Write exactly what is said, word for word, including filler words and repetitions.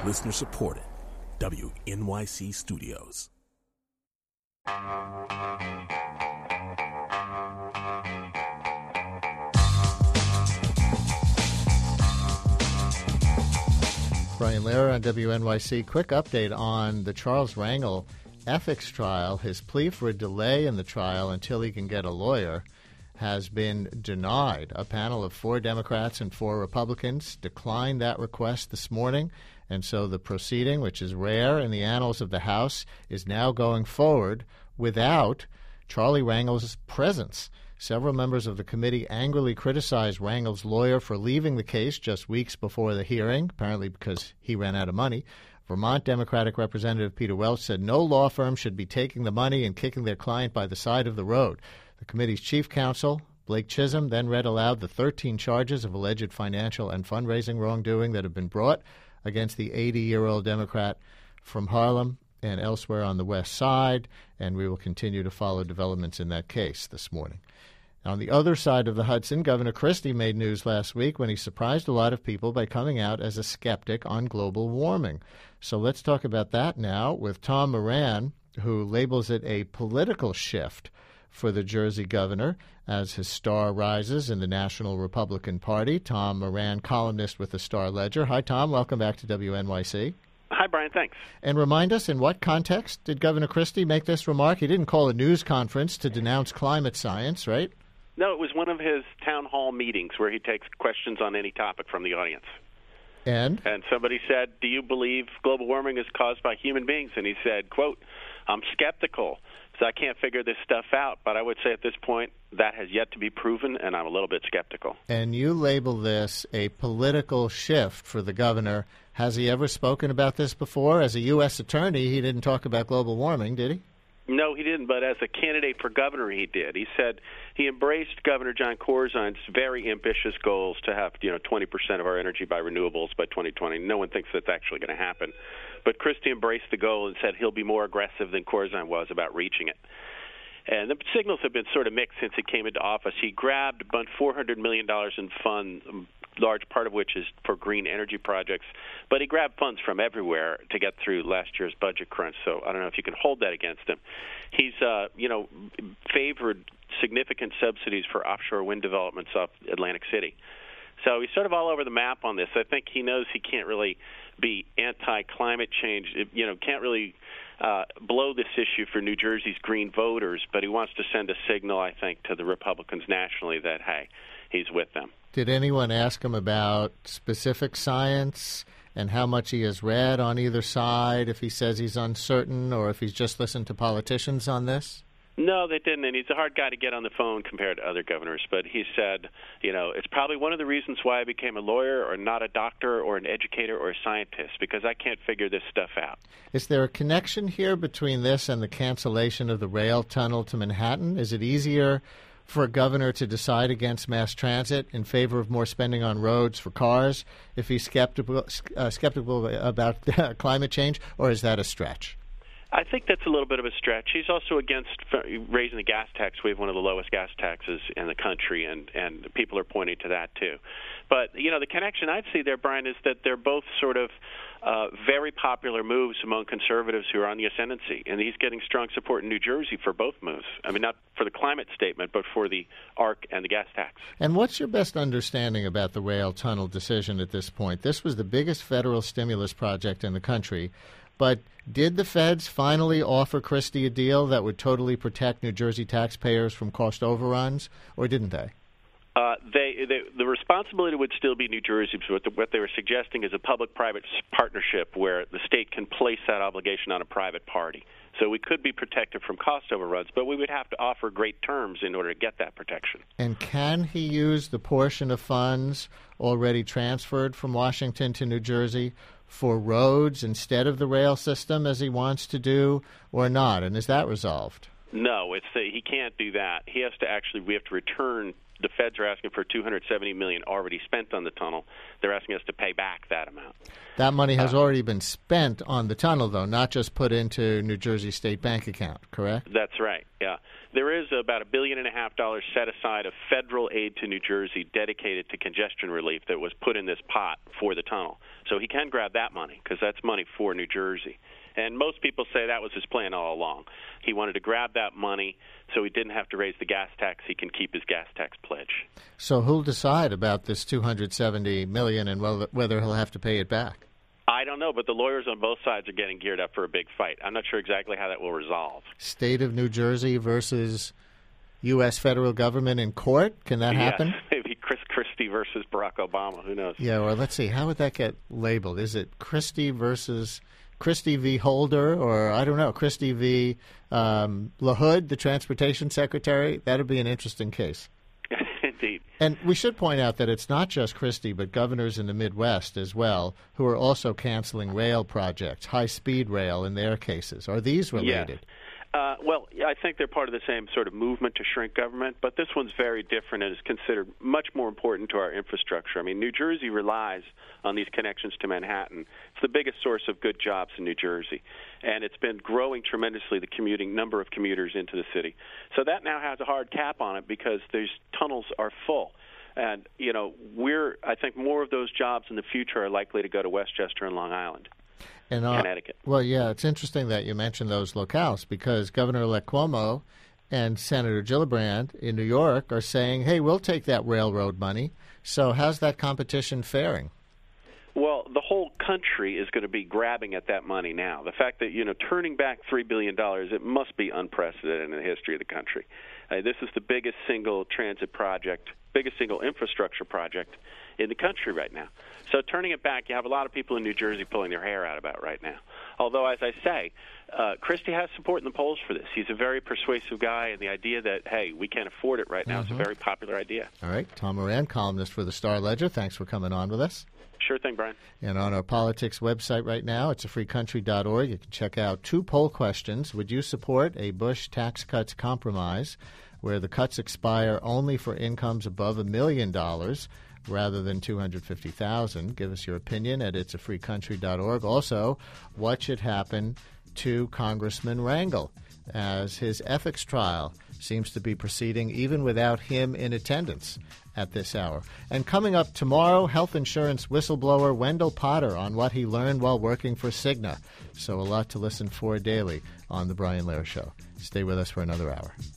Listener supported. W N Y C Studios. Brian Lehrer on W N Y C. Quick update on the Charles Rangel ethics trial. His plea for a delay in the trial until he can get a lawyer has been denied. A panel of four Democrats and four Republicans declined that request this morning, and so the proceeding, which is rare in the annals of the House, is now going forward without Charlie Rangel's presence. Several members of the committee angrily criticized Rangel's lawyer for leaving the case just weeks before the hearing, apparently because he ran out of money. Vermont Democratic Representative Peter Welch said no law firm should be taking the money and kicking their client by the side of the road. The committee's chief counsel, Blake Chisholm, then read aloud the thirteen charges of alleged financial and fundraising wrongdoing that have been brought against the eighty-year-old Democrat from Harlem and elsewhere on the West Side, and we will continue to follow developments in that case this morning. On the other side of the Hudson, Governor Christie made news last week when he surprised a lot of people by coming out as a skeptic on global warming. So let's talk about that now with Tom Moran, who labels it a political shift for the Jersey governor as his star rises in the National Republican Party. Tom Moran, columnist with the Star-Ledger. Hi, Tom. Welcome back to W N Y C. Hi, Brian. Thanks. And remind us, in what context did Governor Christie make this remark? He didn't call a news conference to denounce climate science, right? No, it was one of his town hall meetings where he takes questions on any topic from the audience. And? And somebody said, do you believe global warming is caused by human beings? And he said, quote, I'm skeptical, so I can't figure this stuff out. But I would say at this point that has yet to be proven, and I'm a little bit skeptical. And you label this a political shift for the governor. Has he ever spoken about this before? As a U S attorney, he didn't talk about global warming, did he? No, he didn't, but as a candidate for governor, he did. He said he embraced Governor John Corzine's very ambitious goals to have, you know, twenty percent of our energy by renewables by twenty twenty. No one thinks that's actually going to happen. But Christie embraced the goal and said he'll be more aggressive than Corzine was about reaching it. And the signals have been sort of mixed since he came into office. He grabbed about four hundred million dollars in funds, large part of which is for green energy projects, but he grabbed funds from everywhere to get through last year's budget crunch, so I don't know if you can hold that against him. He's, uh, you know, favored significant subsidies for offshore wind developments off Atlantic City. So he's sort of all over the map on this. I think he knows he can't really be anti-climate change, you know, can't really uh, blow this issue for New Jersey's green voters, but he wants to send a signal, I think, to the Republicans nationally that, hey, he's with them. Did anyone ask him about specific science and how much he has read on either side, if he says he's uncertain or if he's just listened to politicians on this? No, they didn't, and he's a hard guy to get on the phone compared to other governors. But he said, you know, it's probably one of the reasons why I became a lawyer or not a doctor or an educator or a scientist, because I can't figure this stuff out. Is there a connection here between this and the cancellation of the rail tunnel to Manhattan? Is it easier for a governor to decide against mass transit in favor of more spending on roads for cars if he's skeptical, uh, skeptical about uh, climate change, or is that a stretch? I think that's a little bit of a stretch. He's also against raising the gas tax. We have one of the lowest gas taxes in the country, and, and people are pointing to that, too. But, you know, the connection I'd see there, Brian, is that they're both sort of uh, very popular moves among conservatives who are on the ascendancy, and he's getting strong support in New Jersey for both moves. I mean, not for the climate statement, but for the A R C and the gas tax. And what's your best understanding about the rail tunnel decision at this point? This was the biggest federal stimulus project in the country. But did the feds finally offer Christie a deal that would totally protect New Jersey taxpayers from cost overruns, or didn't they? Uh, they, they, the responsibility would still be New Jersey's. What, the, what they were suggesting is a public-private partnership where the state can place that obligation on a private party. So we could be protected from cost overruns, but we would have to offer great terms in order to get that protection. And can he use the portion of funds already transferred from Washington to New Jersey for roads instead of the rail system as he wants to do, or not? And is that resolved? No, it's the, he can't do that. He has to actually, we have to return. The feds are asking for two hundred seventy million dollars already spent on the tunnel. They're asking us to pay back that amount. That money has uh, already been spent on the tunnel, though, not just put into New Jersey State Bank account, correct? That's right. Yeah. There is about a billion and a half dollars set aside of federal aid to New Jersey dedicated to congestion relief that was put in this pot for the tunnel. So he can grab that money because that's money for New Jersey. And most people say that was his plan all along. He wanted to grab that money so he didn't have to raise the gas tax. He can keep his gas tax pledge. So who'll decide about this two hundred seventy million dollars and whether he'll have to pay it back? I don't know, but the lawyers on both sides are getting geared up for a big fight. I'm not sure exactly how that will resolve. State of New Jersey versus U S federal government in court? Can that happen? Yes, maybe Chris Christie versus Barack Obama. Who knows? Yeah, or let's see. How would that get labeled? Is it Christie versus Christie v. Holder, or I don't know, Christie v. Um, LaHood, the transportation secretary? That would be an interesting case. Indeed. And we should point out that it's not just Christie, but governors in the Midwest as well, who are also canceling rail projects, high-speed rail in their cases. Are these related? Yes. Uh, well, I think they're part of the same sort of movement to shrink government, but this one's very different and is considered much more important to our infrastructure. I mean, New Jersey relies on these connections to Manhattan. It's the biggest source of good jobs in New Jersey, and it's been growing tremendously, the commuting number of commuters into the city. So that now has a hard cap on it because these tunnels are full. And, you know, we're, I think more of those jobs in the future are likely to go to Westchester and Long Island. And, uh, Connecticut. Well, yeah, it's interesting that you mentioned those locales because Governor-elect Cuomo and Senator Gillibrand in New York are saying, hey, we'll take that railroad money. So how's that competition faring? Well, the whole country is going to be grabbing at that money now. The fact that, you know, turning back three billion dollars, it must be unprecedented in the history of the country. Uh, this is the biggest single transit project, biggest single infrastructure project in the country right now. So turning it back, you have a lot of people in New Jersey pulling their hair out about right now. Although, as I say, uh, Christie has support in the polls for this. He's a very persuasive guy, and the idea that, hey, we can't afford it right now mm-hmm. is a very popular idea. All right. Tom Moran, columnist for the Star-Ledger. Thanks for coming on with us. Sure thing, Brian. And on our politics website right now, it's a free country dot org. You can check out two poll questions. Would you support a Bush tax cuts compromise where the cuts expire only for incomes above a million dollars rather than two hundred fifty thousand dollars? Give us your opinion at it's a free country dot org. Also, what should happen to Congressman Rangel as his ethics trial seems to be proceeding even without him in attendance at this hour. And coming up tomorrow, health insurance whistleblower Wendell Potter on what he learned while working for Cigna. So a lot to listen for daily on The Brian Lehrer Show. Stay with us for another hour.